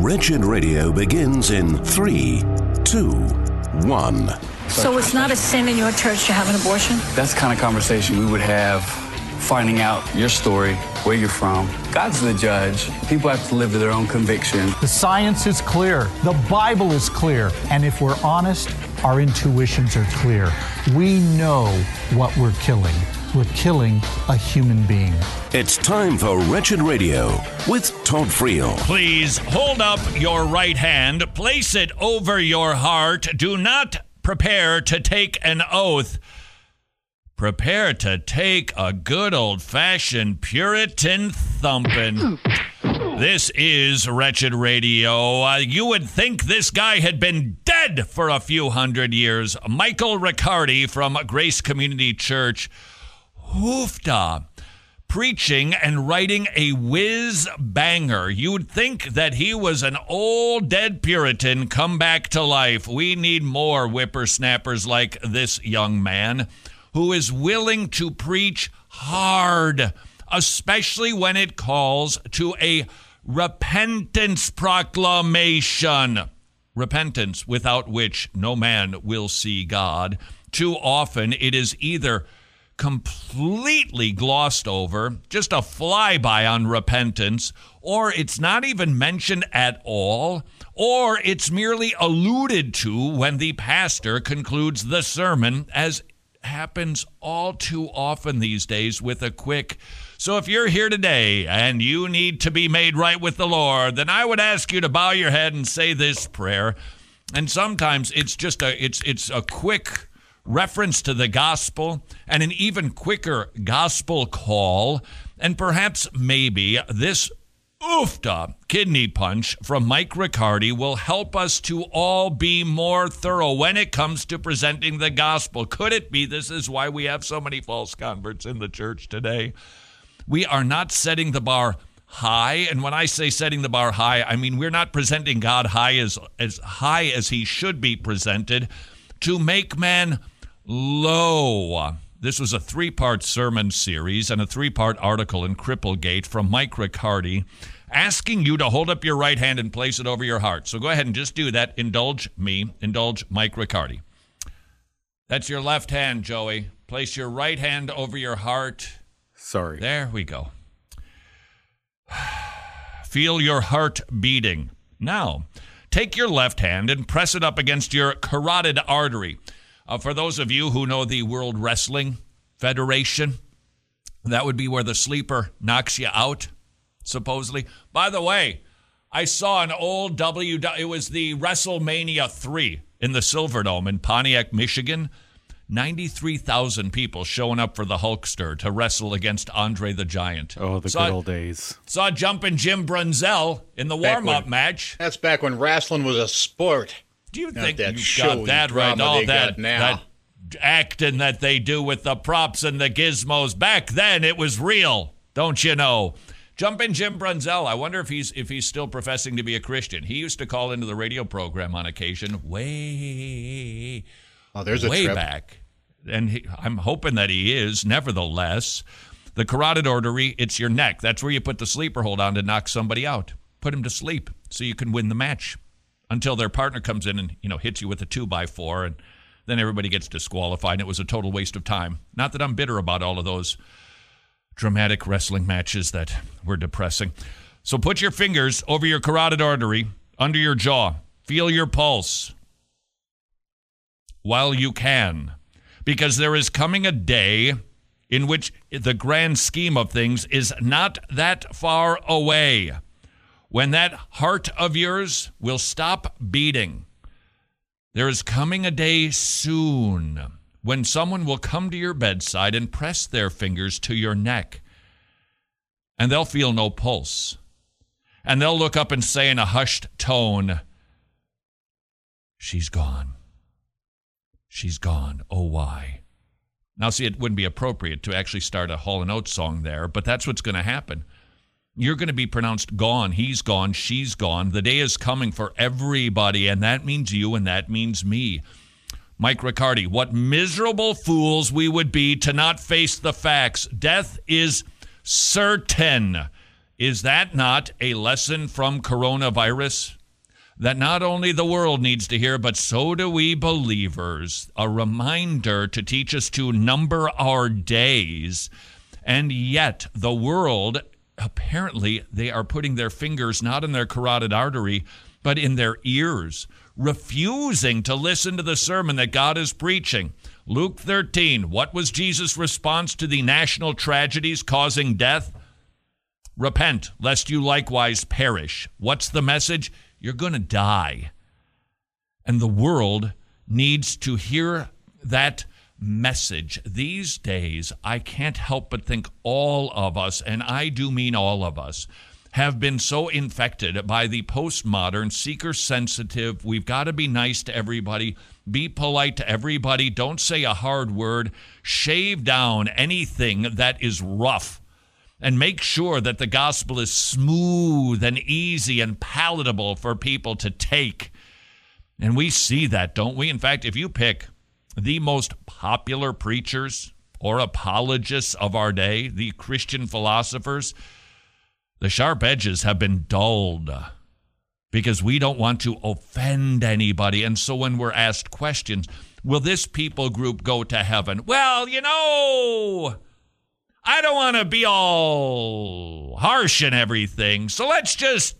Wretched Radio begins in 3, 2, 1. So it's not a sin in your church to have an abortion? That's the kind of conversation we would have, finding out your story, where you're from. God's the judge. People have to live to their own conviction. The science is clear. The Bible is clear. And if we're honest, our intuitions are clear. We know what we're killing. We're killing a human being. It's time for Wretched Radio with Todd Friel. Please hold up your right hand, place it over your heart. Do not prepare to take an oath. Prepare to take a good old-fashioned Puritan thumping. This is Wretched Radio. You would think this guy had been dead for a few hundred years. Michael Riccardi from Grace Community Church. Hoofda, preaching and writing a whiz banger. You'd think that he was an old dead Puritan come back to life. We need more whippersnappers like this young man who is willing to preach hard, especially when it calls to a repentance proclamation. Repentance without which no man will see God. Too often it is either completely glossed over, just a flyby on repentance, or it's not even mentioned at all, or it's merely alluded to when the pastor concludes the sermon, as happens all too often these days with a quick, so if you're here today and you need to be made right with the Lord, then I would ask you to bow your head and say this prayer. And sometimes it's just it's a quick reference to the gospel and an even quicker gospel call, and perhaps maybe this oofda kidney punch from Mike Riccardi will help us to all be more thorough when it comes to presenting the gospel. Could it be this is why we have so many false converts in the church today? We are not setting the bar high, and when I say setting the bar high, I mean we're not presenting God as high as he should be presented to make man low. This was a 3-part sermon series and a 3-part article in Cripplegate from Mike Riccardi asking you to hold up your right hand and place it over your heart. So go ahead and just do that. Indulge me. Indulge Mike Riccardi. That's your left hand, Joey. Place your right hand over your heart. Sorry. There we go. Feel your heart beating. Now, take your left hand and press it up against your carotid artery. For those of you who know the World Wrestling Federation, that would be where the sleeper knocks you out, supposedly. By the way, I saw an old it was the WrestleMania 3 in the Silverdome in Pontiac, Michigan. 93,000 people showing up for the Hulkster to wrestle against Andre the Giant. Oh, the good old days. Saw Jumpin' Jim Brunzell in the warm-up match. That's back when wrestling was a sport. Do you think you got that right? All that acting that they do with the props and the gizmos. Back then, it was real, don't you know? Jumpin' Jim Brunzell. I wonder if he's still professing to be a Christian. He used to call into the radio program on occasion, way back. And I'm hoping that he is. Nevertheless, the carotid artery, it's your neck. That's where you put the sleeper hold on to knock somebody out. Put him to sleep so you can win the match until their partner comes in and, hits you with a 2x4, and then everybody gets disqualified. And it was a total waste of time. Not that I'm bitter about all of those dramatic wrestling matches that were depressing. So put your fingers over your carotid artery, under your jaw. Feel your pulse while you can, because there is coming a day in which the grand scheme of things is not that far away, when that heart of yours will stop beating. There is coming a day soon when someone will come to your bedside and press their fingers to your neck, and they'll feel no pulse. And they'll look up and say in a hushed tone, "She's gone. She's gone. Oh, why?" Now, see, it wouldn't be appropriate to actually start a Hall & Oates song there, but that's what's going to happen. You're going to be pronounced gone. He's gone. She's gone. The day is coming for everybody, and that means you, and that means me. Mike Riccardi, what miserable fools we would be to not face the facts. Death is certain. Is that not a lesson from coronavirus that not only the world needs to hear, but so do we believers? A reminder to teach us to number our days. And yet the world, apparently, they are putting their fingers not in their carotid artery, but in their ears, refusing to listen to the sermon that God is preaching. Luke 13, what was Jesus' response to the national tragedies causing death? Repent, lest you likewise perish. What's the message? You're going to die. And the world needs to hear that message. These days, I can't help but think all of us, and I do mean all of us, have been so infected by the postmodern, seeker-sensitive, we've got to be nice to everybody, be polite to everybody, don't say a hard word, shave down anything that is rough, and make sure that the gospel is smooth and easy and palatable for people to take. And we see that, don't we? In fact, if you pick the most popular preachers or apologists of our day, the Christian philosophers, the sharp edges have been dulled because we don't want to offend anybody. And so when we're asked questions, will this people group go to heaven? Well, I don't want to be all harsh and everything, so let's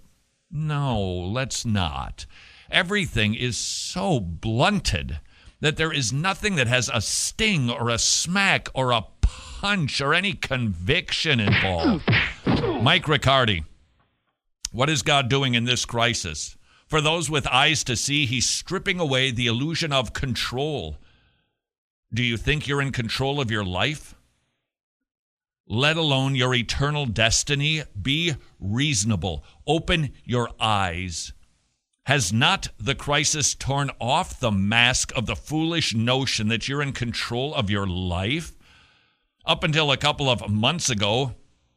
not. Everything is so blunted that there is nothing that has a sting or a smack or a punch or any conviction involved. Mike Riccardi, what is God doing in this crisis? For those with eyes to see, he's stripping away the illusion of control. Do you think you're in control of your life? Let alone your eternal destiny? Be reasonable. Open your eyes. Has not the crisis torn off the mask of the foolish notion that you're in control of your life? Up until a couple of months ago,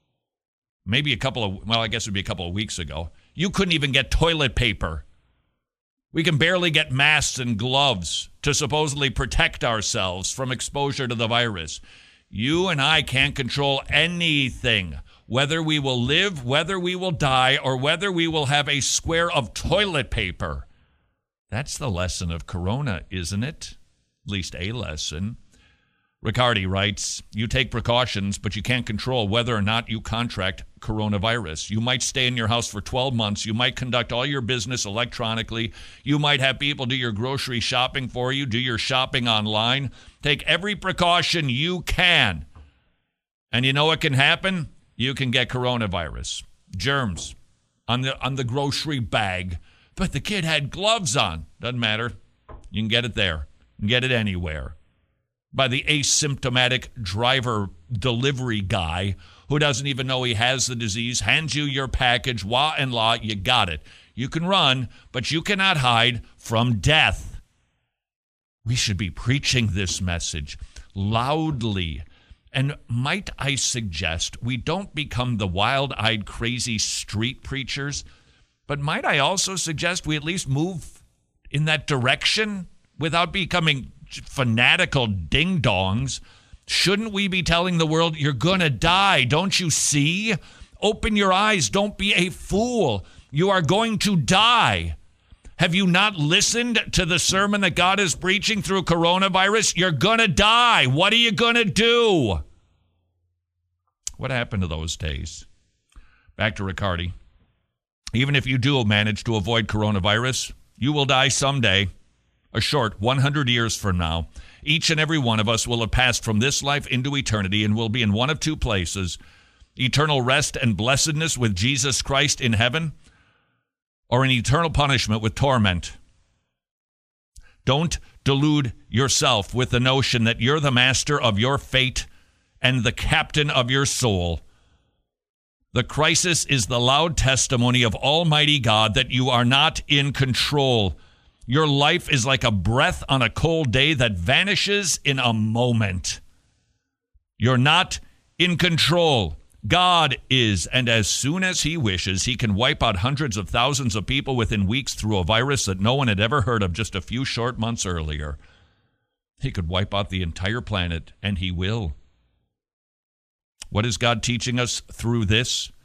I guess it would be a couple of weeks ago, you couldn't even get toilet paper. We can barely get masks and gloves to supposedly protect ourselves from exposure to the virus. You and I can't control anything, whether we will live, whether we will die, or whether we will have a square of toilet paper. That's the lesson of Corona, isn't it? At least a lesson. Riccardi writes, you take precautions, but you can't control whether or not you contract coronavirus. You might stay in your house for 12 months. You might conduct all your business electronically. You might have people do your grocery shopping for you, do your shopping online. Take every precaution you can. And you know what can happen? You can get coronavirus. Germs on the grocery bag. But the kid had gloves on. Doesn't matter. You can get it there. You can get it anywhere. By the asymptomatic driver delivery guy who doesn't even know he has the disease, hands you your package, you got it. You can run, but you cannot hide from death. We should be preaching this message loudly. And might I suggest we don't become the wild-eyed, crazy street preachers, but might I also suggest we at least move in that direction without becoming fanatical ding-dongs? Shouldn't we be telling the world, you're going to die, don't you see? Open your eyes, don't be a fool. You are going to die. Have you not listened to the sermon that God is preaching through coronavirus? You're going to die. What are you going to do? What happened to those days? Back to Riccardi. Even if you do manage to avoid coronavirus, you will die someday. A short 100 years from now, each and every one of us will have passed from this life into eternity and will be in one of two places: eternal rest and blessedness with Jesus Christ in heaven, or an eternal punishment with torment. Don't delude yourself with the notion that you're the master of your fate and the captain of your soul. The crisis is the loud testimony of Almighty God that you are not in control. Your life is like a breath on a cold day that vanishes in a moment. You're not in control. God is, and as soon as he wishes, he can wipe out hundreds of thousands of people within weeks through a virus that no one had ever heard of just a few short months earlier. He could wipe out the entire planet, and he will. What is God teaching us through this?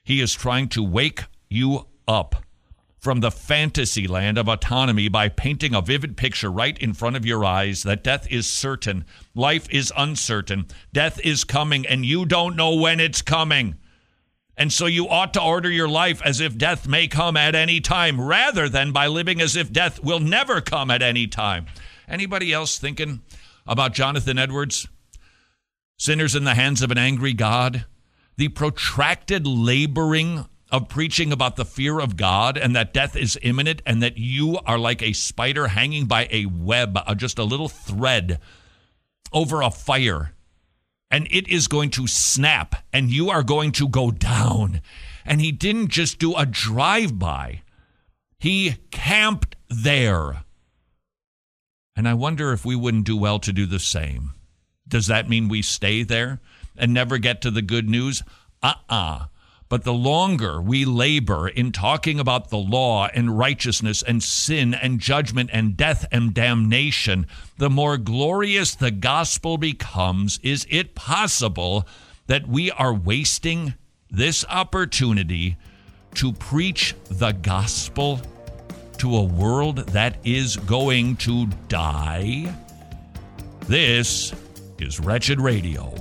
He is trying to wake you up from the fantasy land of autonomy by painting a vivid picture right in front of your eyes that death is certain, life is uncertain, death is coming, and you don't know when it's coming. And so you ought to order your life as if death may come at any time, rather than by living as if death will never come at any time. Anybody else thinking about Jonathan Edwards? Sinners in the hands of an angry God? The protracted laboring of preaching about the fear of God and that death is imminent and that you are like a spider hanging by a web, just a little thread over a fire. And it is going to snap and you are going to go down. And he didn't just do a drive-by. He camped there. And I wonder if we wouldn't do well to do the same. Does that mean we stay there and never get to the good news? But the longer we labor in talking about the law and righteousness and sin and judgment and death and damnation, the more glorious the gospel becomes. Is it possible that we are wasting this opportunity to preach the gospel to a world that is going to die? This is Wretched Radio.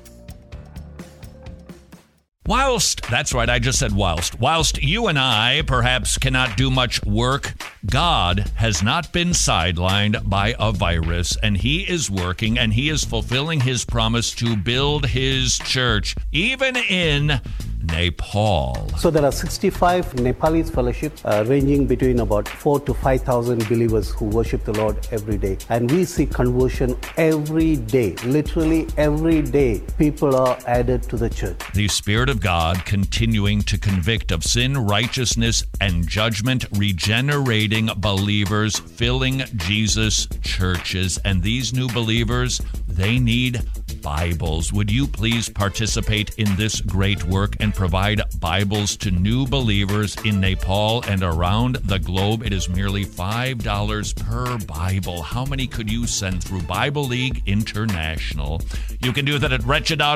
That's right, I just said whilst you and I perhaps cannot do much work, God has not been sidelined by a virus, and he is working and he is fulfilling his promise to build his church, even in Nepal. So there are 65 Nepalese fellowships ranging between about 4,000 to 5,000 believers who worship the Lord every day. And we see conversion every day. Literally every day, people are added to the church. The Spirit of God continuing to convict of sin, righteousness, and judgment, regenerating believers, filling Jesus' churches. And these new believers, they need Bibles. Would you please participate in this great work and provide Bibles to new believers in Nepal and around the globe? It is merely $5 per Bible. How many could you send through Bible League International? You can do that at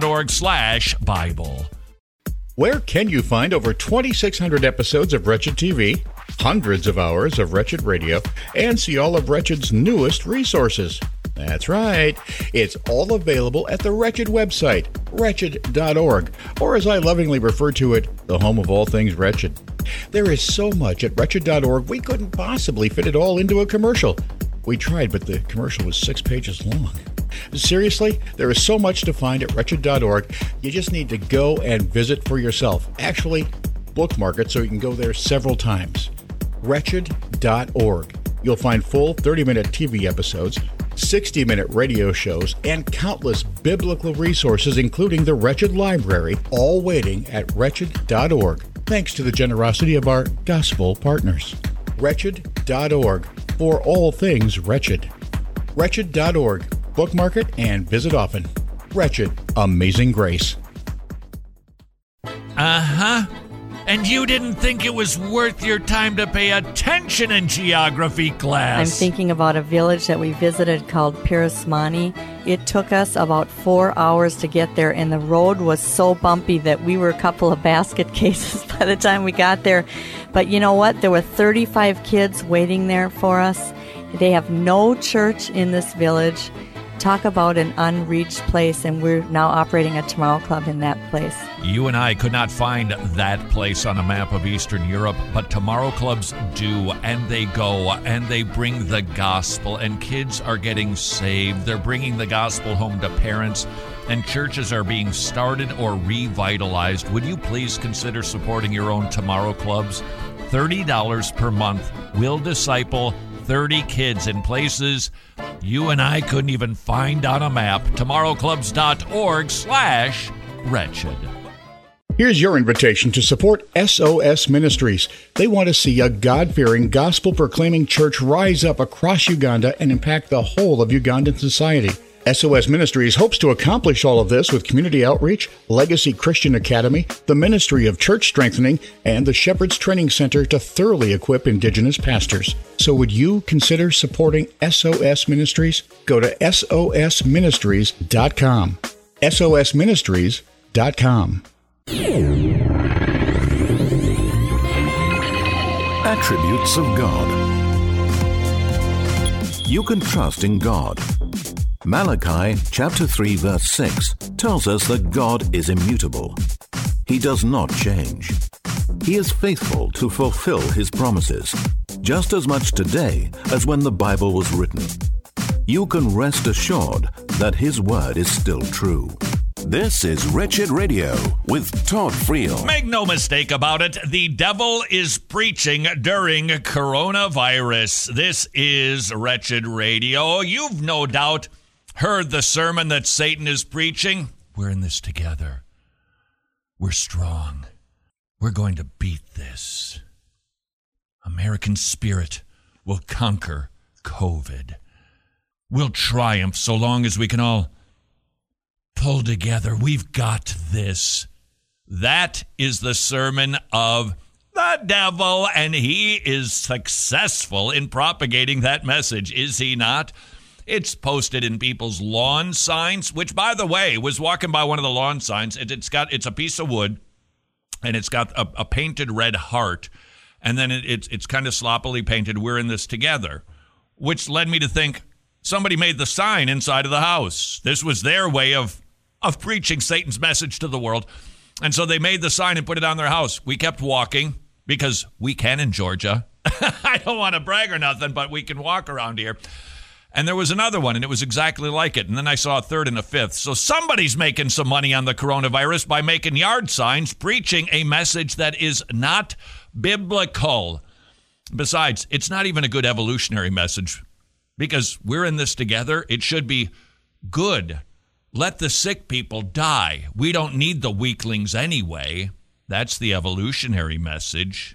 wretched.org/Bible. Where can you find over 2,600 episodes of Wretched TV, hundreds of hours of Wretched Radio, and see all of Wretched's newest resources? That's right. It's all available at the Wretched website, wretched.org, or as I lovingly refer to it, the home of all things Wretched. There is so much at wretched.org, we couldn't possibly fit it all into a commercial. We tried, but the commercial was 6 pages long. Seriously, there is so much to find at wretched.org. You just need to go and visit for yourself. Actually, bookmark it so you can go there several times. Wretched.org. You'll find full 30-minute TV episodes, 60-minute radio shows, and countless biblical resources, including the Wretched Library, all waiting at wretched.org, thanks to the generosity of our gospel partners. Wretched.org, for all things Wretched. Wretched.org. Bookmark it and visit often. Wretched, Amazing Grace. And you didn't think it was worth your time to pay attention in geography class. I'm thinking about a village that we visited called Pirasmani. It took us about 4 hours to get there, and the road was so bumpy that we were a couple of basket cases by the time we got there. But you know what? There were 35 kids waiting there for us. They have no church in this village. Talk about an unreached place, and we're now operating a Tomorrow Club in that place. You and I could not find that place on a map of Eastern Europe, but Tomorrow Clubs do, and they go, and they bring the gospel, and kids are getting saved. They're bringing the gospel home to parents, and churches are being started or revitalized. Would you please consider supporting your own Tomorrow Clubs? $30 per month will disciple 30 kids in places you and I couldn't even find on a map. tomorrowclubs.org/wretched. Here's your invitation to support SOS Ministries. They want to see a God-fearing, gospel-proclaiming church rise up across Uganda and impact the whole of Ugandan society. SOS Ministries hopes to accomplish all of this with community outreach, Legacy Christian Academy, the Ministry of Church Strengthening, and the Shepherd's Training Center to thoroughly equip Indigenous pastors. So would you consider supporting SOS Ministries? Go to sosministries.com. sosministries.com. Attributes of God. You can trust in God. Malachi chapter 3 verse 6 tells us that God is immutable. He does not change. He is faithful to fulfill his promises, just as much today as when the Bible was written. You can rest assured that his word is still true. This is Wretched Radio with Todd Friel. Make no mistake about it, the devil is preaching during coronavirus. This is Wretched Radio. You've no doubt heard the sermon that Satan is preaching. We're in this together. We're strong. We're going to beat this. American spirit will conquer COVID. We'll triumph so long as we can all pull together. We've got this. That is the sermon of the devil, and he is successful in propagating that message, is he not? It's posted in people's lawn signs, which, by the way, was walking by one of the lawn signs. It's a piece of wood, and it's got a painted red heart, and then it's kind of sloppily painted, "We're in this together," which led me to think somebody made the sign inside of the house. This was their way of preaching Satan's message to the world. And so they made the sign and put it on their house. We kept walking because we can in Georgia. I don't want to brag or nothing, but we can walk around here. And there was another one, and it was exactly like it. And then I saw a third and a fifth. So somebody's making some money on the coronavirus by making yard signs preaching a message that is not biblical. Besides, it's not even a good evolutionary message because we're in this together. It should be good. Let the sick people die. We don't need the weaklings anyway. That's the evolutionary message.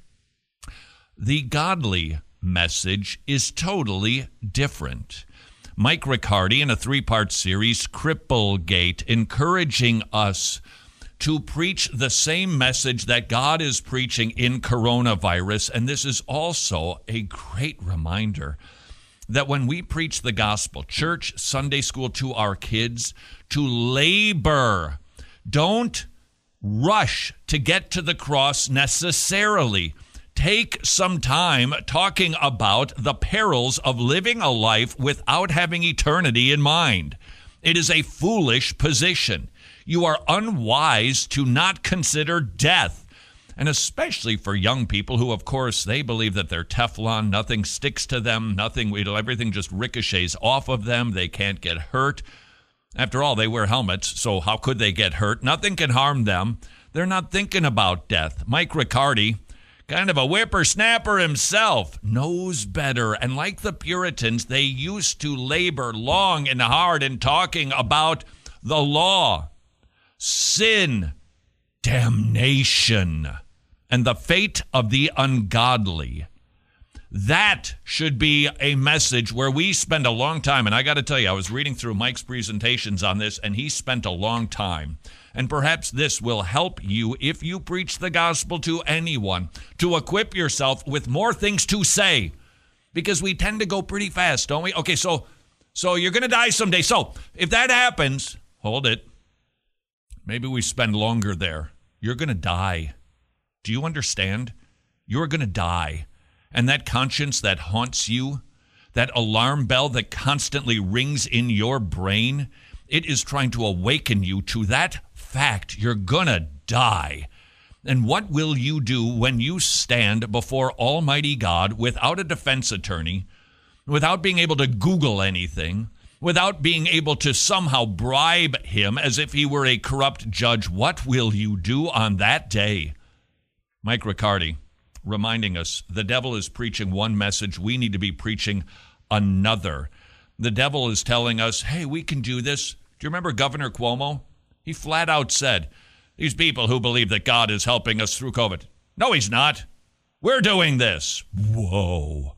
The godly message is totally different. Mike Riccardi, in a 3-part series, Cripplegate, encouraging us to preach the same message that God is preaching in coronavirus. And this is also a great reminder that when we preach the gospel, church, Sunday school, to our kids, to labor, don't rush to get to the cross necessarily. Take some time talking about the perils of living a life without having eternity in mind. It is a foolish position. You are unwise to not consider death. And especially for young people who, of course, they believe that they're Teflon, nothing sticks to them, everything just ricochets off of them, they can't get hurt. After all, they wear helmets, so how could they get hurt? Nothing can harm them. They're not thinking about death. Mike Riccardi, kind of a whippersnapper himself, knows better. And like the Puritans, they used to labor long and hard in talking about the law, sin, damnation, and the fate of the ungodly. That should be a message where we spend a long time. And I got to tell you, I was reading through Mike's presentations on this, and he spent a long time. And perhaps this will help you if you preach the gospel to anyone, to equip yourself with more things to say. Because we tend to go pretty fast, don't we? Okay, so you're going to die someday. So if that happens, hold it. Maybe we spend longer there. You're going to die. Do you understand? You're going to die. And that conscience that haunts you, that alarm bell that constantly rings in your brain, it is trying to awaken you to that fact. You're going to die. And what will you do when you stand before Almighty God without a defense attorney, without being able to Google anything, without being able to somehow bribe him as if he were a corrupt judge? What will you do on that day? Mike Riccardi reminding us the devil is preaching one message. We need to be preaching another. The devil is telling us, hey, we can do this. Do you remember Governor Cuomo? He flat out said, these people who believe that God is helping us through COVID. No, he's not. We're doing this. Whoa.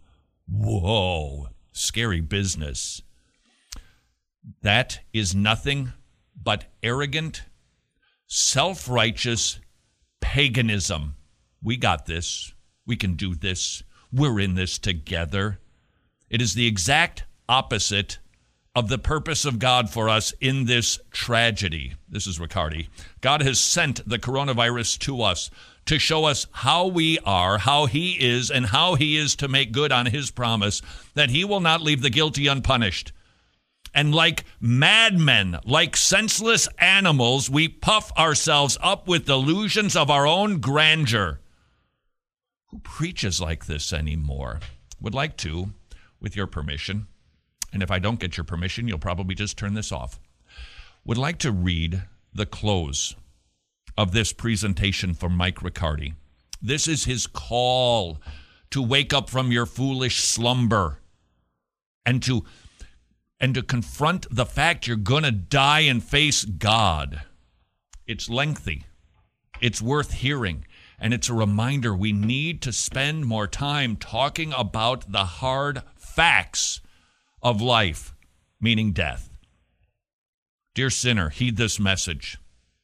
Scary business. That is nothing but arrogant, self-righteous paganism. We got this. We can do this. We're in this together. It is the exact opposite of the purpose of God for us in this tragedy. This is Riccardi. God has sent the coronavirus to us to show us how we are, how he is, and how he is to make good on his promise that he will not leave the guilty unpunished. And like madmen, like senseless animals, we puff ourselves up with delusions of our own grandeur. Who preaches like this anymore? Would like to, with your permission. And if I don't get your permission, you'll probably just turn this off. Would like to read the close of this presentation from Mike Riccardi. This is his call to wake up from your foolish slumber and to confront the fact you're going to die and face God. It's lengthy. It's worth hearing. And it's a reminder we need to spend more time talking about the hard facts of life, meaning death. Dear sinner, heed this message.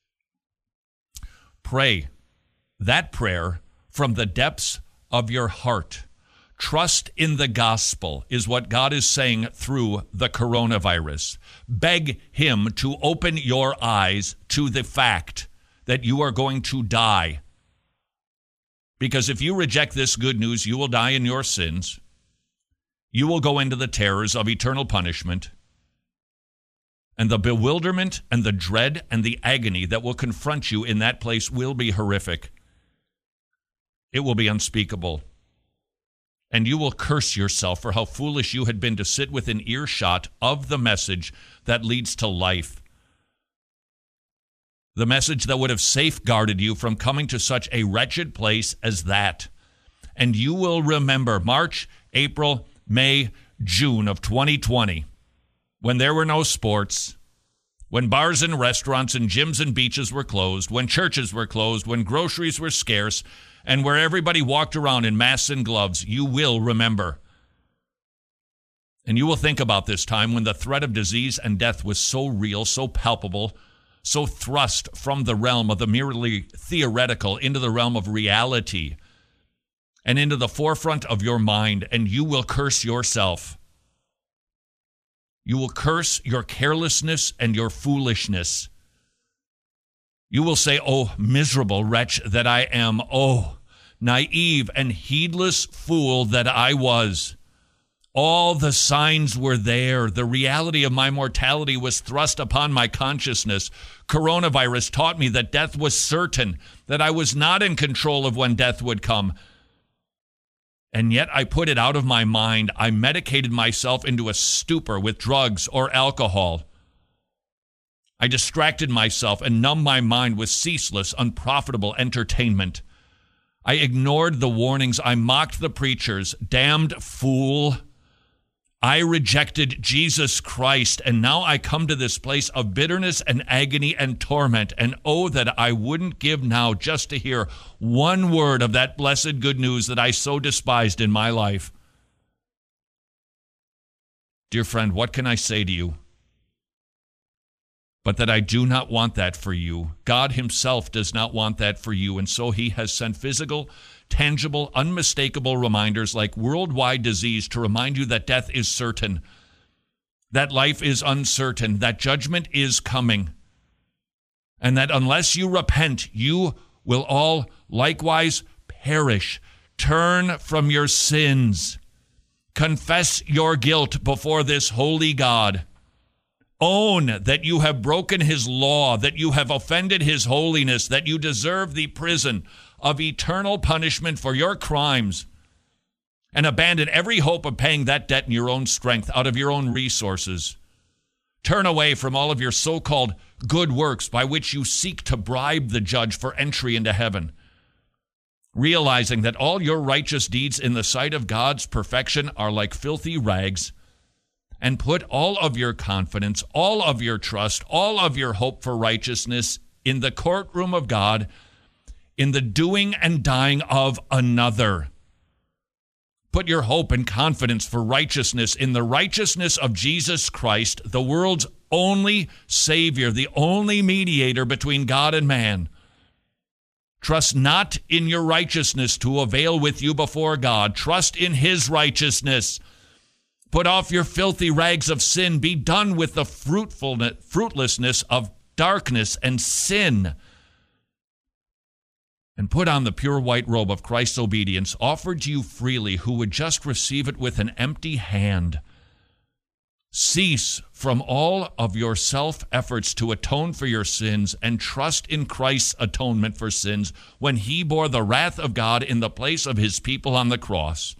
Pray that prayer from the depths of your heart. Trust in the gospel is what God is saying through the coronavirus. Beg him to open your eyes to the fact that you are going to die. Because if you reject this good news, you will die in your sins. You will go into the terrors of eternal punishment. And the bewilderment and the dread and the agony that will confront you in that place will be horrific. It will be unspeakable. And you will curse yourself for how foolish you had been to sit within earshot of the message that leads to life. The message that would have safeguarded you from coming to such a wretched place as that. And you will remember March, April, May, June of 2020, when there were no sports, when bars and restaurants and gyms and beaches were closed, when churches were closed, when groceries were scarce, and where everybody walked around in masks and gloves. You will remember. And you will think about this time when the threat of disease and death was so real, so palpable, so thrust from the realm of the merely theoretical into the realm of reality and into the forefront of your mind, and you will curse yourself. You will curse your carelessness and your foolishness. You will say, "Oh, miserable wretch that I am. Oh, naive and heedless fool that I was. All the signs were there. The reality of my mortality was thrust upon my consciousness. Coronavirus taught me that death was certain, that I was not in control of when death would come. And yet I put it out of my mind. I medicated myself into a stupor with drugs or alcohol. I distracted myself and numbed my mind with ceaseless, unprofitable entertainment. I ignored the warnings. I mocked the preachers. Damned fool. I rejected Jesus Christ, and now I come to this place of bitterness and agony and torment, and oh, that I wouldn't give now just to hear one word of that blessed good news that I so despised in my life." Dear friend, what can I say to you? But that I do not want that for you. God himself does not want that for you, and so he has sent physical, tangible, unmistakable reminders like worldwide disease to remind you that death is certain, that life is uncertain, that judgment is coming, and that unless you repent, you will all likewise perish. Turn from your sins. Confess your guilt before this holy God. Own that you have broken his law, that you have offended his holiness, that you deserve the prison of eternal punishment for your crimes, and abandon every hope of paying that debt in your own strength, out of your own resources. Turn away from all of your so-called good works by which you seek to bribe the judge for entry into heaven, realizing that all your righteous deeds in the sight of God's perfection are like filthy rags, and put all of your confidence, all of your trust, all of your hope for righteousness in the courtroom of God, in the doing and dying of another. Put your hope and confidence for righteousness in the righteousness of Jesus Christ, the world's only Savior, the only mediator between God and man. Trust not in your righteousness to avail with you before God. Trust in his righteousness. Put off your filthy rags of sin. Be done with the fruitlessness of darkness and sin. And put on the pure white robe of Christ's obedience, offered to you freely, who would just receive it with an empty hand. Cease from all of your self-efforts to atone for your sins and trust in Christ's atonement for sins when he bore the wrath of God in the place of his people on the cross.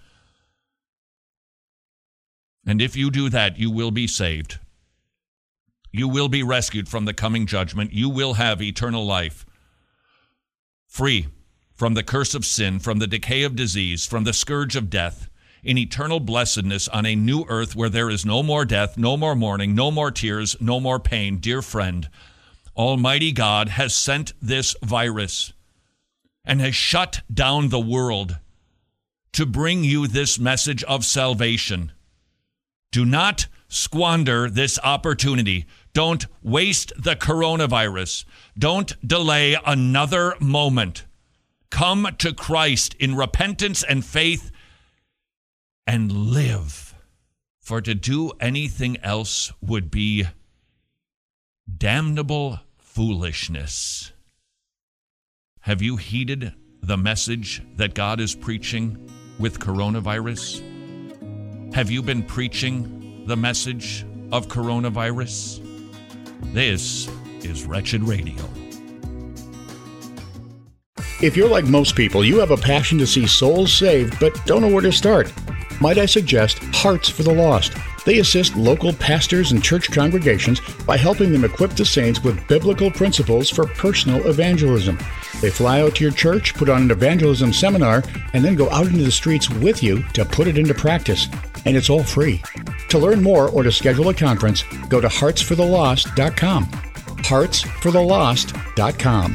And if you do that, you will be saved. You will be rescued from the coming judgment. You will have eternal life, free from the curse of sin, from the decay of disease, from the scourge of death, in eternal blessedness on a new earth where there is no more death, no more mourning, no more tears, no more pain. Dear friend, Almighty God has sent this virus and has shut down the world to bring you this message of salvation. Do not squander this opportunity. Don't waste the coronavirus. Don't delay another moment. Come to Christ in repentance and faith and live. For to do anything else would be damnable foolishness. Have you heeded the message that God is preaching with coronavirus? Have you been preaching the message of coronavirus? This is Wretched Radio. If you're like most people, you have a passion to see souls saved, but don't know where to start. Might I suggest Hearts for the Lost? They assist local pastors and church congregations by helping them equip the saints with biblical principles for personal evangelism. They fly out to your church, put on an evangelism seminar, and then go out into the streets with you to put it into practice. And it's all free. To learn more or to schedule a conference, go to heartsforthelost.com. heartsforthelost.com.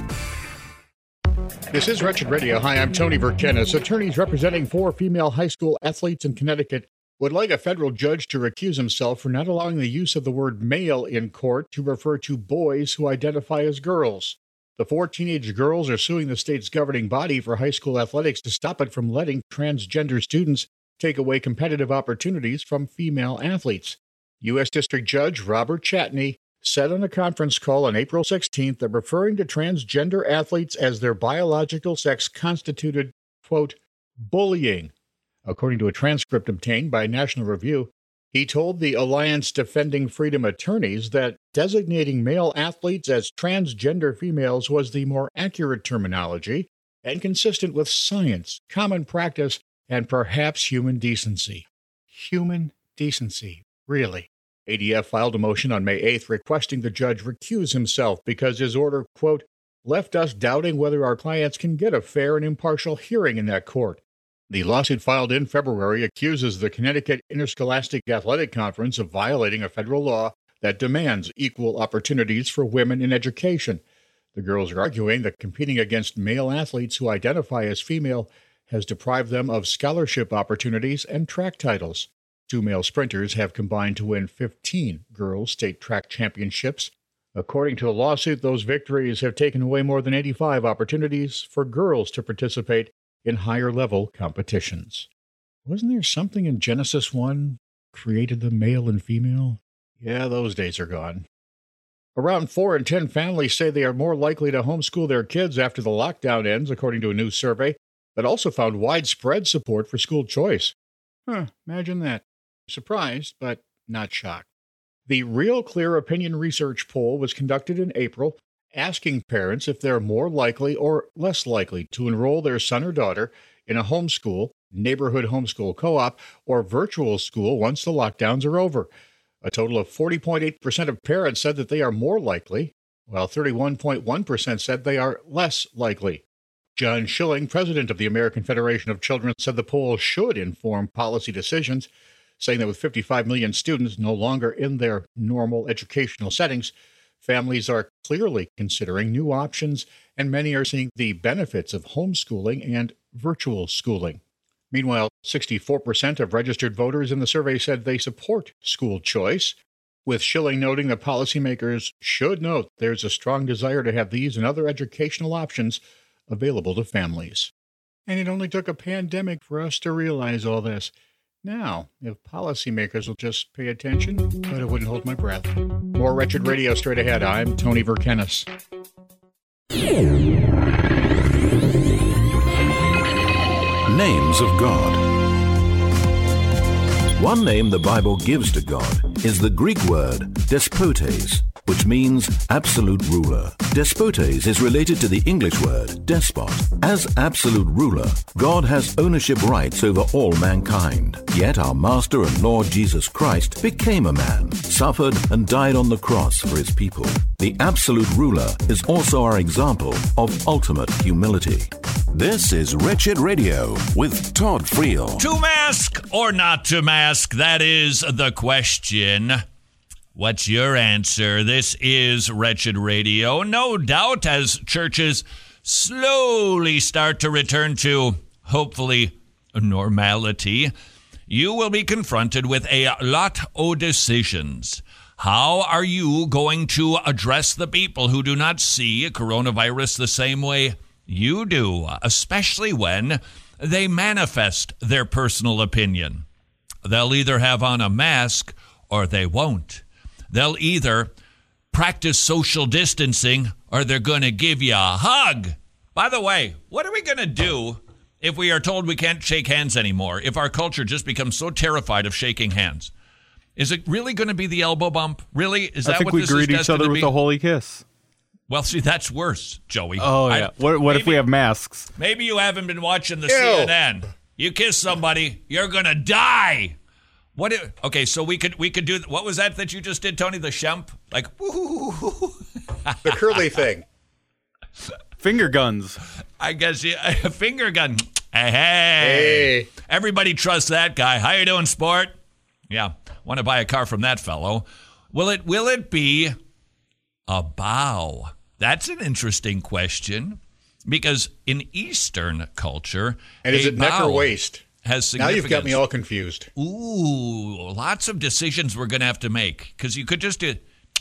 This is Wretched Radio. Hi, I'm Tony Verkenis. Attorneys representing 4 female high school athletes in Connecticut would like a federal judge to recuse himself for not allowing the use of the word male in court to refer to boys who identify as girls. The 4 teenage girls are suing the state's governing body for high school athletics to stop it from letting transgender students take away competitive opportunities from female athletes. U.S. District Judge Robert Chatney said on a conference call on April 16th that referring to transgender athletes as their biological sex constituted, quote, bullying. According to a transcript obtained by National Review, he told the Alliance Defending Freedom attorneys that designating male athletes as transgender females was the more accurate terminology and consistent with science, common practice, and perhaps human decency. Human decency, really. ADF filed a motion on May 8th requesting the judge recuse himself because his order, quote, left us doubting whether our clients can get a fair and impartial hearing in that court. The lawsuit filed in February accuses the Connecticut Interscholastic Athletic Conference of violating a federal law that demands equal opportunities for women in education. The girls are arguing that competing against male athletes who identify as female has deprived them of scholarship opportunities and track titles. 2 male sprinters have combined to win 15 girls' state track championships. According to the lawsuit, those victories have taken away more than 85 opportunities for girls to participate in higher-level competitions. Wasn't there something in Genesis 1 created the male and female? Yeah, those days are gone. Around 4 in 10 families say they are more likely to homeschool their kids after the lockdown ends, according to a new survey that also found widespread support for school choice. Imagine that. Surprised, but not shocked. The Real Clear Opinion Research poll was conducted in April, asking parents if they're more likely or less likely to enroll their son or daughter in a homeschool, neighborhood homeschool co-op, or virtual school once the lockdowns are over. A total of 40.8% of parents said that they are more likely, while 31.1% said they are less likely. John Schilling, president of the American Federation of Children, said the poll should inform policy decisions, saying that with 55 million students no longer in their normal educational settings, families are clearly considering new options, and many are seeing the benefits of homeschooling and virtual schooling. Meanwhile, 64% of registered voters in the survey said they support school choice, with Schilling noting that policymakers should note there's a strong desire to have these and other educational options available to families. And it only took a pandemic for us to realize all this. Now, if policymakers will just pay attention, but I wouldn't hold my breath. More Wretched Radio straight ahead. I'm Tony Verkenis. Names of God. One name the Bible gives to God is the Greek word despotes, which means absolute ruler. Despotes is related to the English word despot. As absolute ruler, God has ownership rights over all mankind. Yet our Master and Lord Jesus Christ became a man, suffered and died on the cross for his people. The absolute ruler is also our example of ultimate humility. This is Wretched Radio with Todd Friel. To mask or not to mask, that is the question. What's your answer? This is Wretched Radio. No doubt as churches slowly start to return to, hopefully, normality, you will be confronted with a lot of decisions. How are you going to address the people who do not see coronavirus the same way you do, especially when they manifest their personal opinion? They'll either have on a mask or they won't. They'll either practice social distancing or they're going to give you a hug. By the way, what are we going to do if we are told we can't shake hands anymore, if our culture just becomes so terrified of shaking hands? Is it really going to be the elbow bump? Really? Is that what this is destined to be? I think we greet each other with a holy kiss. Well, see, that's worse, Joey. Oh, yeah. What if we have masks? Maybe you haven't been watching the CNN. You kiss somebody, you're going to die. Okay, so we could do, what was that you just did, Tony? The Shemp? Like, woo. The curly thing. Finger guns. I guess, a finger gun. Hey. Everybody trusts that guy. How you doing, sport? Yeah, want to buy a car from that fellow. Will it be a bow? That's an interesting question, because in Eastern culture, and is it neck or waist? Has significance. Now you've got me all confused. Ooh, lots of decisions we're going to have to make, because you could just do.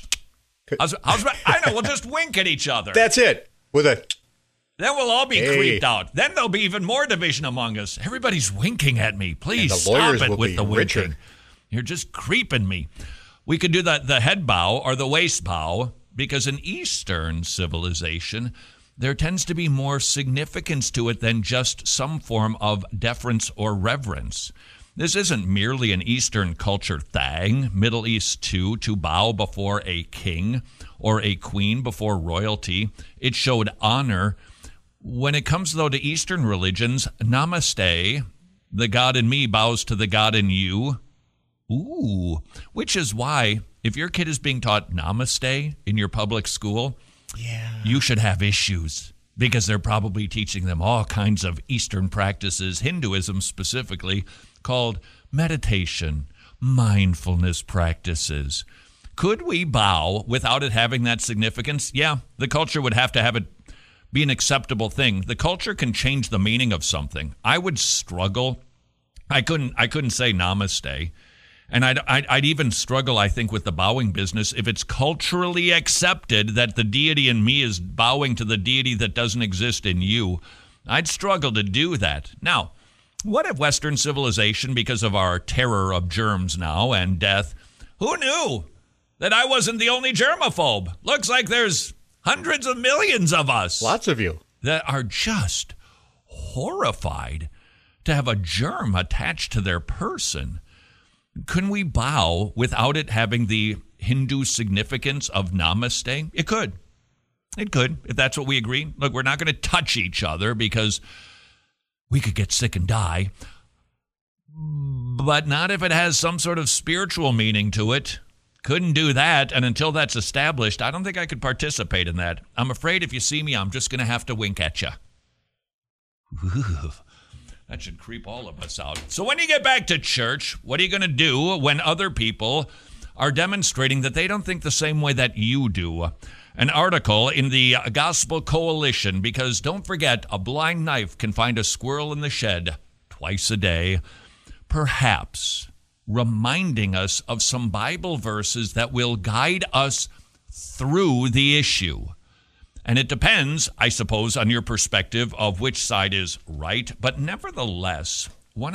I know. We'll just wink at each other. That's it. With a. Then we'll all be creeped out. Then there'll be even more division among us. Everybody's winking at me. Please stop it with the winking. You're just creeping me. We could do the head bow or the waist bow, because in Eastern civilization, there tends to be more significance to it than just some form of deference or reverence. This isn't merely an Eastern culture thing. Middle East, too, to bow before a king or a queen before royalty. It showed honor. When it comes, though, to Eastern religions, namaste, the God in me bows to the God in you. Ooh, which is why if your kid is being taught namaste in your public school, you should have issues, because they're probably teaching them all kinds of Eastern practices, Hinduism specifically, called meditation, mindfulness practices. Could we bow without it having that significance? Yeah, the culture would have to have it be an acceptable thing. The culture can change the meaning of something. I would struggle. I couldn't say namaste. And I'd even struggle, I think, with the bowing business if it's culturally accepted that the deity in me is bowing to the deity that doesn't exist in you. I'd struggle to do that. Now, what if Western civilization, because of our terror of germs now and death, who knew that I wasn't the only germaphobe? Looks like there's hundreds of millions of us. Lots of you. That are just horrified to have a germ attached to their person. Couldn't we bow without it having the Hindu significance of namaste? It could. It could, if that's what we agree. Look, we're not going to touch each other because we could get sick and die. But not if it has some sort of spiritual meaning to it. Couldn't do that. And until that's established, I don't think I could participate in that. I'm afraid if you see me, I'm just going to have to wink at you. That should creep all of us out. So when you get back to church, what are you going to do when other people are demonstrating that they don't think the same way that you do? An article in the Gospel Coalition, because don't forget, a blind knife can find a squirrel in the shed twice a day, perhaps reminding us of some Bible verses that will guide us through the issue. And it depends, I suppose, on your perspective of which side is right. But nevertheless, one of the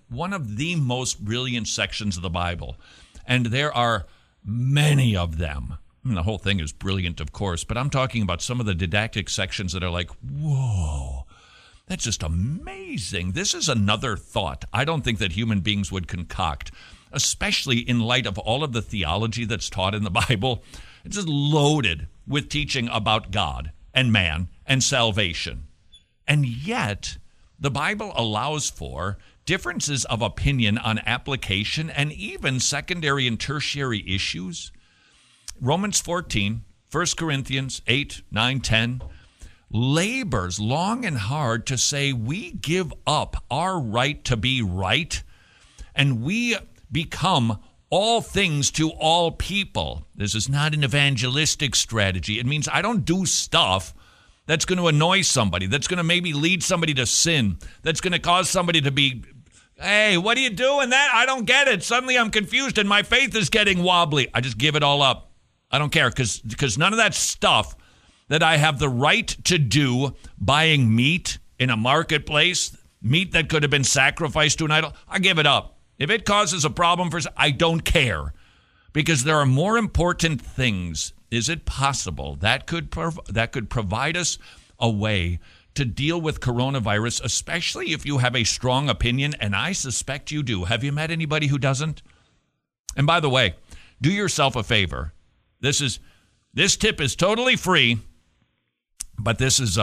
one of the most brilliant sections of the Bible. And there are many of them. I mean, the whole thing is brilliant, of course, but I'm talking about some of the didactic sections that are like, whoa, that's just amazing. This is another thought I don't think that human beings would concoct, especially in light of all of the theology that's taught in the Bible. It's just loaded with teaching about God and man and salvation. And yet, the Bible allows for differences of opinion on application and even secondary and tertiary issues. Romans 14, 1 Corinthians 8, 9, 10, labors long and hard to say we give up our right to be right and we become all things to all people. This is not an evangelistic strategy. It means I don't do stuff that's going to annoy somebody, that's going to maybe lead somebody to sin, that's going to cause somebody to be, hey, what are you doing that? I don't get it. Suddenly I'm confused and my faith is getting wobbly. I just give it all up. I don't care because none of that stuff that I have the right to do, buying meat in a marketplace, meat that could have been sacrificed to an idol, I give it up. If it causes a problem for us, I don't care, because there are more important things. Is it possible that could provide us a way to deal with coronavirus, especially if you have a strong opinion, and I suspect you do? Have you met anybody who doesn't? And by the way, do yourself a favor. This tip is totally free, but this is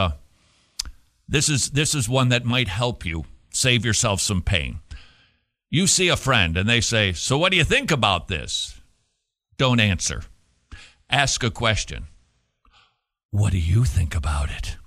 one that might help you save yourself some pain. You see a friend and they say, so what do you think about this? Don't answer. Ask a question. What do you think about it?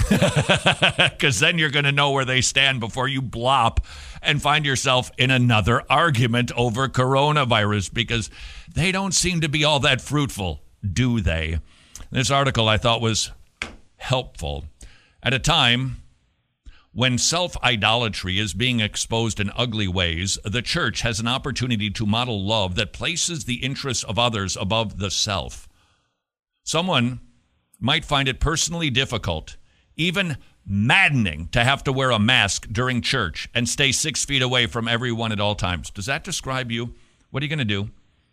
Because then you're going to know where they stand before you blop and find yourself in another argument over coronavirus, because they don't seem to be all that fruitful, do they? This article I thought was helpful. At a time when self-idolatry is being exposed in ugly ways, the church has an opportunity to model love that places the interests of others above the self. Someone might find it personally difficult, even maddening, to have to wear a mask during church and stay 6 feet away from everyone at all times. Does that describe you? What are you going to do?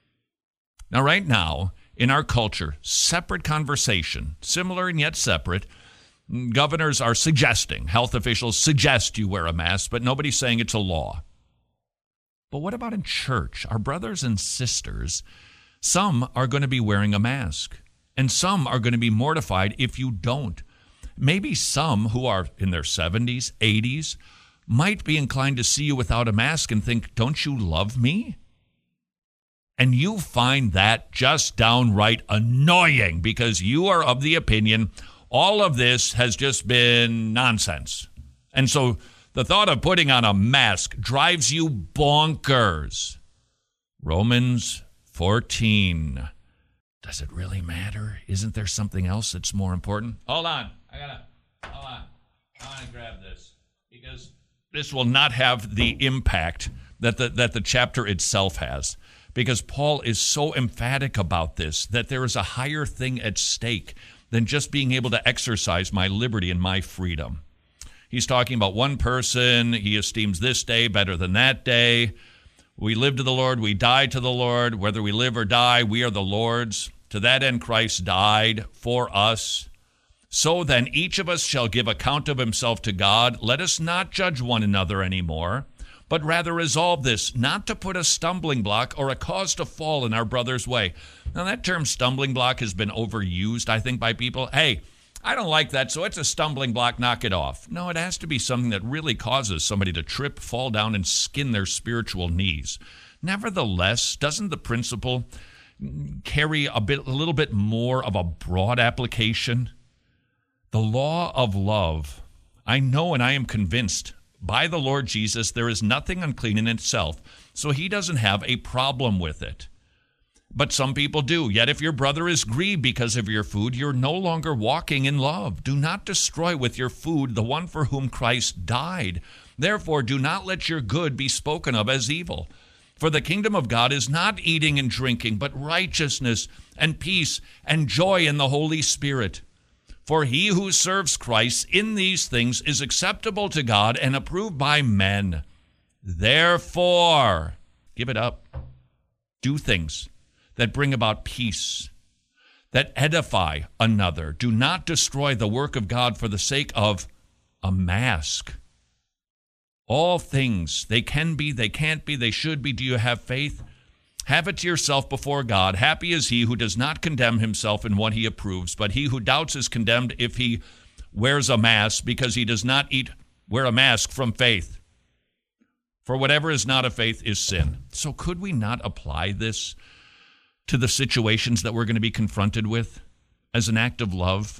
Now, right now, in our culture, separate conversation, similar and yet separate, governors are suggesting, health officials suggest you wear a mask, but nobody's saying it's a law. But what about in church? Our brothers and sisters, some are going to be wearing a mask, and some are going to be mortified if you don't. Maybe some who are in their 70s, 80s, might be inclined to see you without a mask and think, don't you love me? And you find that just downright annoying because you are of the opinion all of this has just been nonsense. And so the thought of putting on a mask drives you bonkers. Romans 14. Does it really matter? Isn't there something else that's more important? Hold on. I want to grab this, because this will not have the impact that the chapter itself has, because Paul is so emphatic about this, that there is a higher thing at stake than just being able to exercise my liberty and my freedom. He's talking about one person. He esteems this day better than that day. We live to the Lord. We die to the Lord. Whether we live or die, we are the Lord's. To that end, Christ died for us. So then each of us shall give account of himself to God. Let us not judge one another anymore, but rather resolve this, not to put a stumbling block or a cause to fall in our brother's way. Now, that term stumbling block has been overused, I think, by people. Hey, I don't like that, so it's a stumbling block, knock it off. No, it has to be something that really causes somebody to trip, fall down, and skin their spiritual knees. Nevertheless, doesn't the principle carry a little bit more of a broad application? The law of love. I know and I am convinced by the Lord Jesus there is nothing unclean in itself, so he doesn't have a problem with it. But some people do. Yet if your brother is grieved because of your food, you're no longer walking in love. Do not destroy with your food the one for whom Christ died. Therefore, do not let your good be spoken of as evil. For the kingdom of God is not eating and drinking, but righteousness and peace and joy in the Holy Spirit. For he who serves Christ in these things is acceptable to God and approved by men. Therefore, give it up. Do things that bring about peace, that edify another. Do not destroy the work of God for the sake of a mask. All things, they can be, they can't be, they should be. Do you have faith? Have it to yourself before God. Happy is he who does not condemn himself in what he approves, but he who doubts is condemned if he wears a mask, because he does not wear a mask from faith. For whatever is not of faith is sin. So could we not apply this to the situations that we're going to be confronted with as an act of love?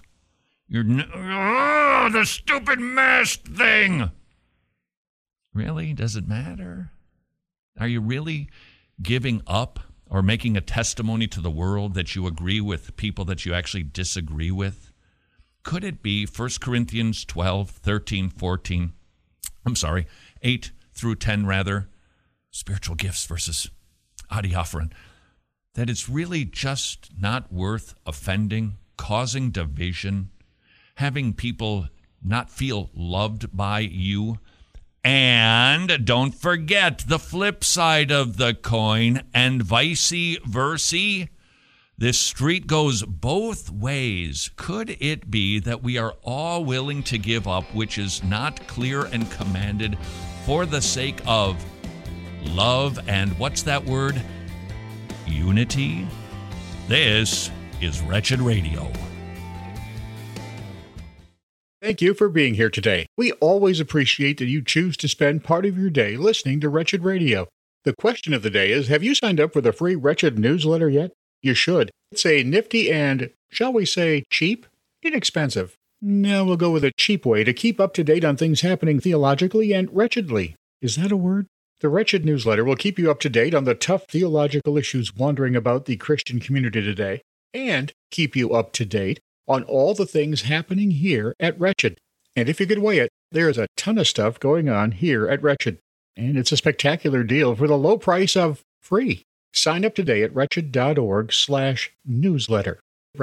The stupid mask thing. Really? Does it matter? Are you really giving up or making a testimony to the world that you agree with people that you actually disagree with? Could it be 1 Corinthians 12, 13, 14, 8 through 10 rather, spiritual gifts versus adiaphoron, that it's really just not worth offending, causing division, having people not feel loved by you? And don't forget the flip side of the coin, and vice versa. This street goes both ways. Could it be that we are all willing to give up which is not clear and commanded for the sake of love and what's that word? Unity? This is Wretched Radio. Thank you for being here today. We always appreciate that you choose to spend part of your day listening to Wretched Radio. The question of the day is, have you signed up for the free Wretched newsletter yet? You should. It's a nifty and, shall we say, cheap? Inexpensive. Now we'll go with a cheap way to keep up to date on things happening theologically and wretchedly. Is that a word? The Wretched newsletter will keep you up to date on the tough theological issues wandering about the Christian community today, and keep you up to date on all the things happening here at Wretched. And if you could weigh it, there is a ton of stuff going on here at Wretched. And it's a spectacular deal for the low price of free. Sign up today at wretched.org/newsletter.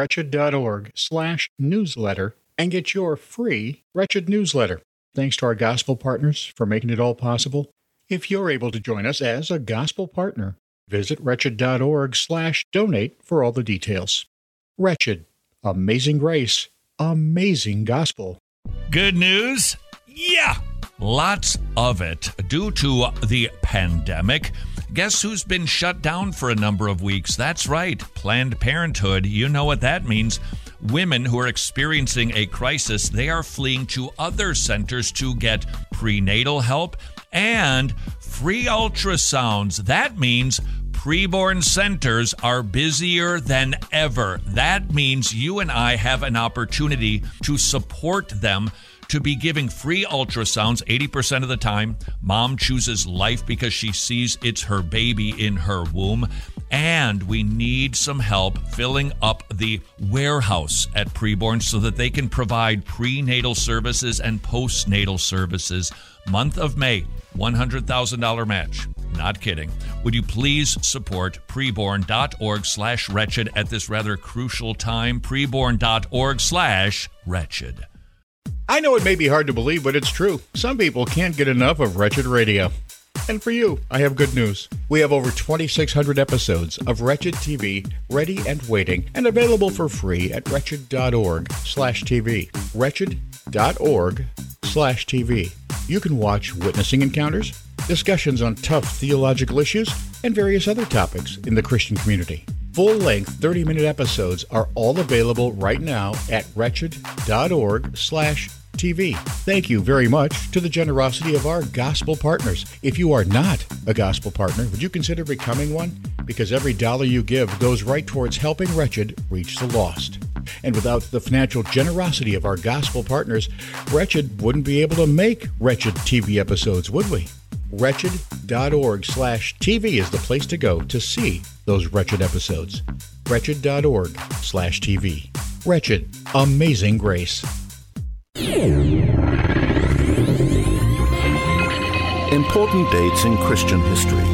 Wretched.org/newsletter and get your free Wretched newsletter. Thanks to our gospel partners for making it all possible. If you're able to join us as a gospel partner, visit wretched.org/donate for all the details. Wretched. Amazing grace, amazing gospel. Good news? Yeah, lots of it. Due to the pandemic, guess who's been shut down for a number of weeks? That's right, Planned Parenthood. You know what that means. Women who are experiencing a crisis, they are fleeing to other centers to get prenatal help and free ultrasounds. That means preborn centers are busier than ever. That means you and I have an opportunity to support them, to be giving free ultrasounds 80% of the time. Mom chooses life because she sees it's her baby in her womb. And we need some help filling up the warehouse at Preborn so that they can provide prenatal services and postnatal services. Month of May, $100,000 match. Not kidding. Would you please support preborn.org/wretched at this rather crucial time? Preborn.org/wretched. I know it may be hard to believe, but it's true. Some people can't get enough of Wretched Radio. And for you, I have good news. We have over 2,600 episodes of Wretched TV ready and waiting and available for free at wretched.org/TV. Wretched.org/TV. You can watch witnessing encounters, discussions on tough theological issues, and various other topics in the Christian community. Full-length 30-minute episodes are all available right now at wretched.org/TV. Thank you very much to the generosity of our gospel partners. If you are not a gospel partner, would you consider becoming one? Because every dollar you give goes right towards helping Wretched reach the lost. And without the financial generosity of our gospel partners, Wretched wouldn't be able to make Wretched TV episodes, would we? Wretched.org/TV is the place to go to see those Wretched episodes. Wretched.org/TV. Wretched. Amazing grace. Important dates in Christian history.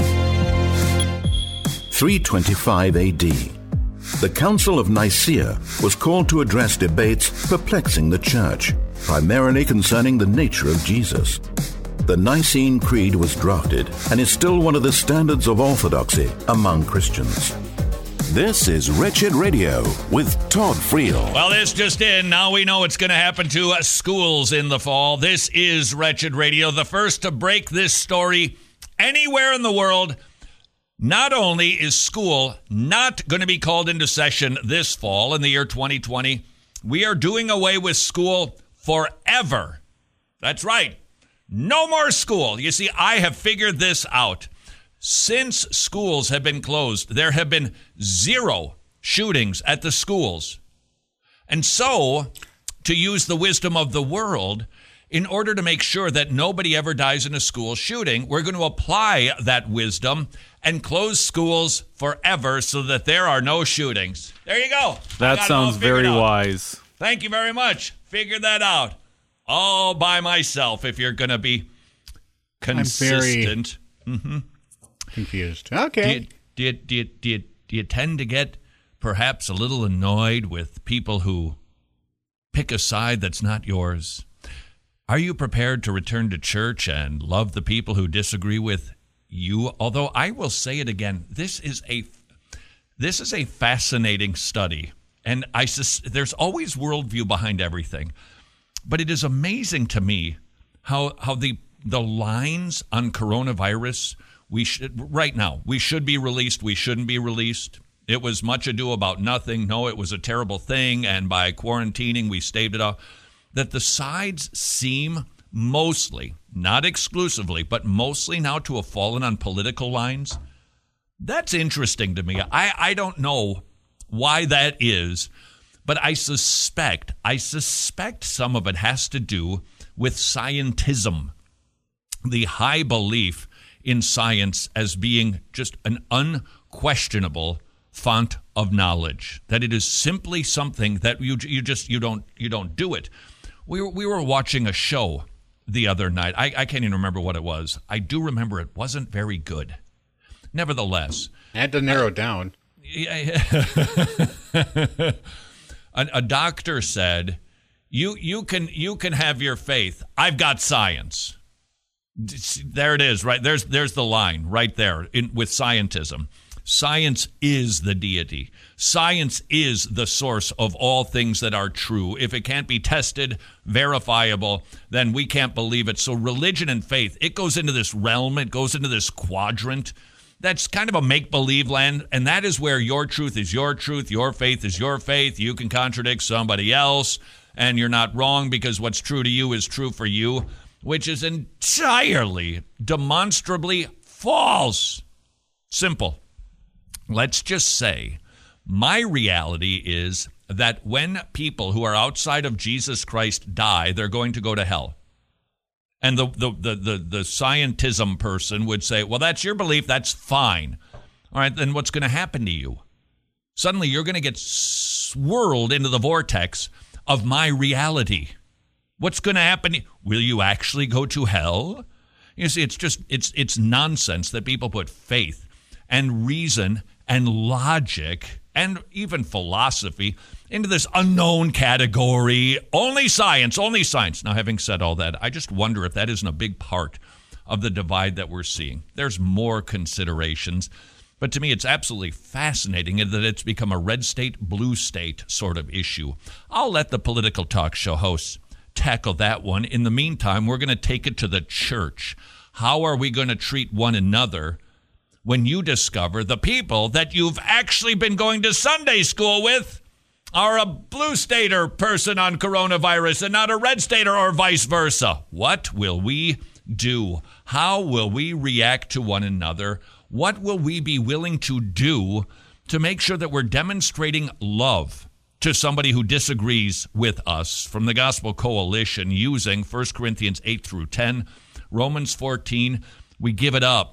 325 AD. The Council of Nicaea was called to address debates perplexing the church, primarily concerning the nature of Jesus. The Nicene Creed was drafted and is still one of the standards of orthodoxy among Christians. This is Wretched Radio with Todd Friel. Well, this just in. Now we know what's going to happen to schools in the fall. This is Wretched Radio, the first to break this story anywhere in the world. Not only is school not going to be called into session this fall in the year 2020, we are doing away with school forever. That's right. No more school. You see, I have figured this out. Since schools have been closed, there have been 0 shootings at the schools. And so, to use the wisdom of the world, in order to make sure that nobody ever dies in a school shooting, we're going to apply that wisdom and close schools forever so that there are no shootings. There you go. That sounds very wise. Thank you very much. Figured that out all by myself if you're going to be consistent. Confused. Okay. Do you tend to get perhaps a little annoyed with people who pick a side that's not yours? Are you prepared to return to church and love the people who disagree with you? Although I will say it again, this is a fascinating study, and there's always worldview behind everything. But it is amazing to me how the lines on coronavirus. We should be released. We shouldn't be released. It was much ado about nothing. No, it was a terrible thing. And by quarantining, we staved it off. That the sides seem mostly, not exclusively, but mostly now to have fallen on political lines. That's interesting to me. I don't know why that is, but I suspect some of it has to do with scientism, the high belief in science as being just an unquestionable font of knowledge, that it is simply something that you don't do it. We were watching a show the other night. I can't even remember what it was. I do remember it wasn't very good. Nevertheless, I had to narrow down. A doctor said, "You can have your faith. I've got science." There it is, right? There's the line right there with scientism. Science is the deity. Science is the source of all things that are true. If it can't be tested, verifiable, then we can't believe it. So religion and faith, it goes into this realm. It goes into this quadrant. That's kind of a make-believe land, and that is where your truth is your truth, your faith is your faith. You can contradict somebody else, and you're not wrong because what's true to you is true for you, which is entirely, demonstrably false. Simple. Let's just say my reality is that when people who are outside of Jesus Christ die, they're going to go to hell. And the scientism person would say, well, that's your belief. That's fine. All right, then what's going to happen to you? Suddenly you're going to get swirled into the vortex of my reality. What's going to happen? Will you actually go to hell? You see, it's nonsense that people put faith and reason and logic and even philosophy into this unknown category. Only science. Now, having said all that, I just wonder if that isn't a big part of the divide that we're seeing. There's more considerations, but to me, it's absolutely fascinating that it's become a red state, blue state sort of issue. I'll let the political talk show hosts tackle that one. In the meantime, we're going to take it to the church. How are we going to treat one another when you discover the people that you've actually been going to Sunday school with are a blue stater person on coronavirus and not a red stater, or vice versa? What will we do? How will we react to one another? What will we be willing to do to make sure that we're demonstrating love to somebody who disagrees with us? From the Gospel Coalition, using 1 Corinthians 8 through 10, Romans 14, we give it up.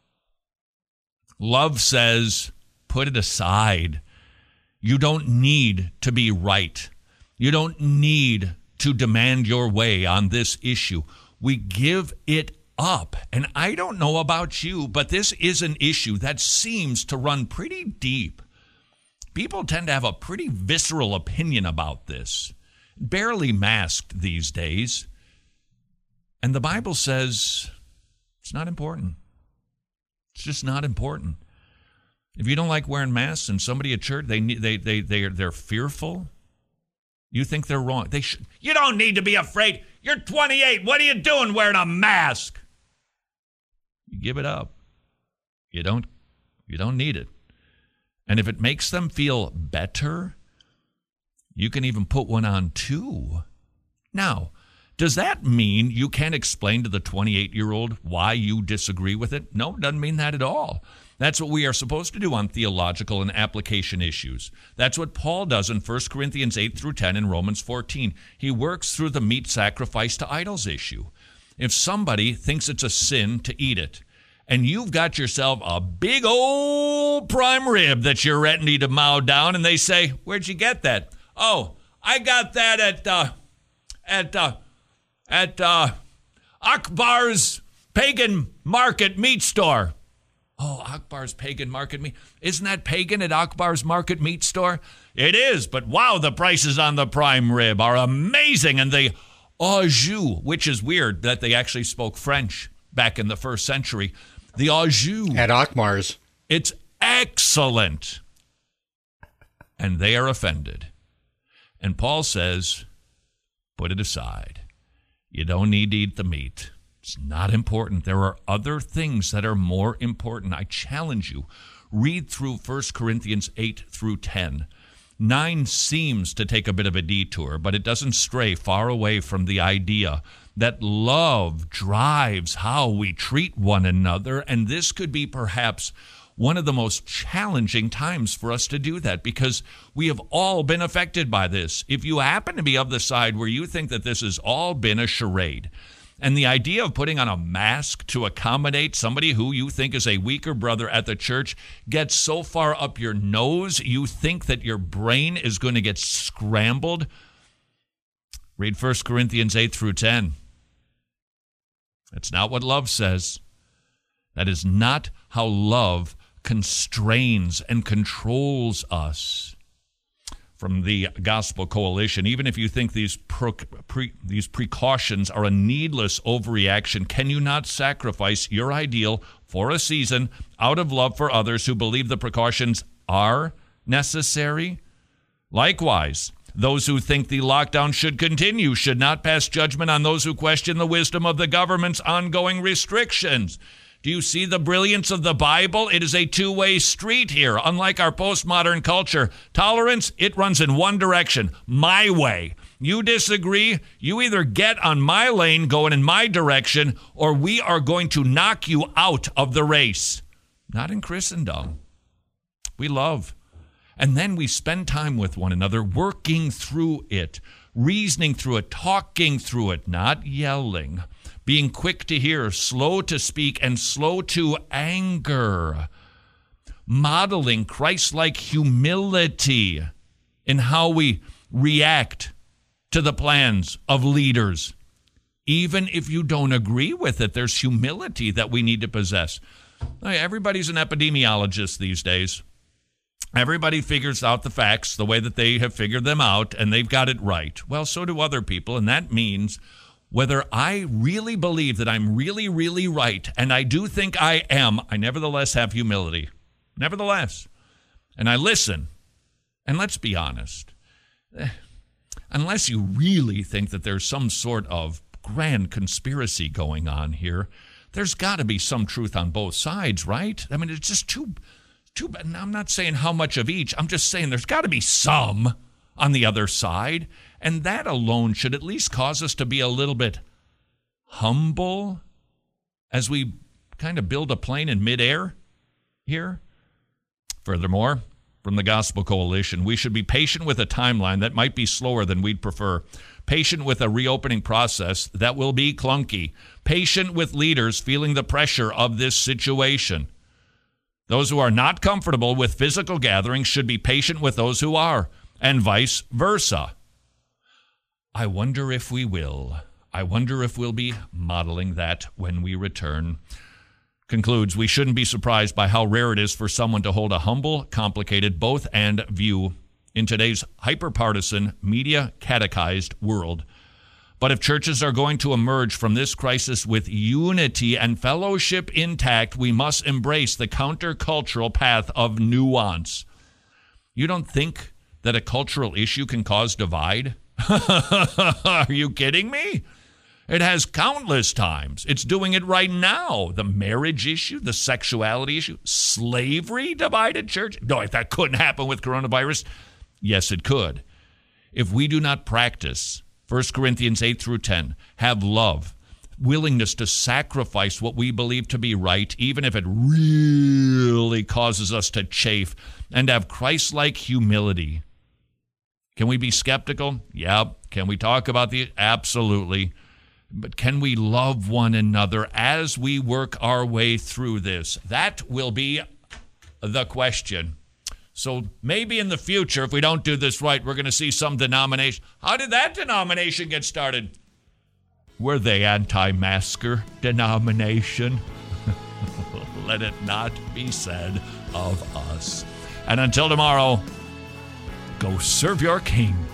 Love says, put it aside. You don't need to be right. You don't need to demand your way on this issue. We give it up. And I don't know about you, but this is an issue that seems to run pretty deep. People tend to have a pretty visceral opinion about this, barely masked these days. And And the Bible says it's not important. It's just not important. If you don't like wearing masks and somebody at church, they're fearful, you think they're wrong. You don't need to be afraid. You're 28. What are you doing wearing a mask? You give it up. You don't need it. And if it makes them feel better, you can even put one on too. Now, does that mean you can't explain to the 28-year-old why you disagree with it? No, it doesn't mean that at all. That's what we are supposed to do on theological and application issues. That's what Paul does in 1 Corinthians 8 through 10 and Romans 14. He works through the meat sacrifice to idols issue. If somebody thinks it's a sin to eat it, and you've got yourself a big old prime rib that you're ready to mow down, and they say, "Where'd you get that?" "Oh, I got that at Akbar's Pagan Market Meat Store." "Oh, Akbar's Pagan Market Meat. Isn't that pagan at Akbar's Market Meat Store?" "It is, but wow, the prices on the prime rib are amazing." And the au jus, which is weird that they actually spoke French back in the 1st century. The au jus. At Akbar's. It's excellent. And they are offended. And Paul says, put it aside. You don't need to eat the meat. It's not important. There are other things that are more important. I challenge you. Read through 1 Corinthians 8 through 10. 9 seems to take a bit of a detour, but it doesn't stray far away from the idea that love drives how we treat one another. And this could be perhaps one of the most challenging times for us to do that, because we have all been affected by this. If you happen to be of the side where you think that this has all been a charade, and the idea of putting on a mask to accommodate somebody who you think is a weaker brother at the church gets so far up your nose, you think that your brain is going to get scrambled. Read 1 Corinthians 8 through 10. That's not what love says. That is not how love constrains and controls us. From the Gospel Coalition, even if you think these precautions are a needless overreaction, can you not sacrifice your ideal for a season out of love for others who believe the precautions are necessary? Likewise, those who think the lockdown should continue should not pass judgment on those who question the wisdom of the government's ongoing restrictions. Do you see the brilliance of the Bible? It is a two-way street here. Unlike our postmodern culture, tolerance, it runs in one direction, my way. You disagree, you either get on my lane going in my direction, or we are going to knock you out of the race. Not in Christendom. We love. And then we spend time with one another, working through it, reasoning through it, talking through it, not yelling. Being quick to hear, slow to speak, and slow to anger. Modeling Christ-like humility in how we react to the plans of leaders. Even if you don't agree with it, there's humility that we need to possess. Everybody's an epidemiologist these days. Everybody figures out the facts the way that they have figured them out, and they've got it right. Well, so do other people, and that means whether I really believe that I'm really, really right, and I do think I am, I nevertheless have humility. Nevertheless. And I listen. And let's be honest. Unless you really think that there's some sort of grand conspiracy going on here, there's got to be some truth on both sides, right? I mean, it's just too bad. I'm not saying how much of each. I'm just saying there's got to be some on the other side. And that alone should at least cause us to be a little bit humble as we kind of build a plane in midair here. Furthermore, from the Gospel Coalition, we should be patient with a timeline that might be slower than we'd prefer. Patient with a reopening process that will be clunky. Patient with leaders feeling the pressure of this situation. Those who are not comfortable with physical gatherings should be patient with those who are, and vice versa. I wonder if we will. I wonder if we'll be modeling that when we return. Concludes, we shouldn't be surprised by how rare it is for someone to hold a humble, complicated, both-and view in today's hyper-partisan, media-catechized world. But if churches are going to emerge from this crisis with unity and fellowship intact, we must embrace the countercultural path of nuance. You don't think that a cultural issue can cause divide? Are you kidding me? It has countless times. It's doing it right now. The marriage issue, the sexuality issue, slavery divided church. No, if that couldn't happen with coronavirus, yes, it could. If we do not practice 1 Corinthians 8 through 10, have love, willingness to sacrifice what we believe to be right, even if it really causes us to chafe, and have Christ-like humility. Can we be skeptical? Yeah. Can we talk about the? Absolutely. But can we love one another as we work our way through this? That will be the question. So maybe in the future, if we don't do this right, we're going to see some denomination. How did that denomination get started? Were they anti-masker denomination? Let it not be said of us. And until tomorrow, go serve your king.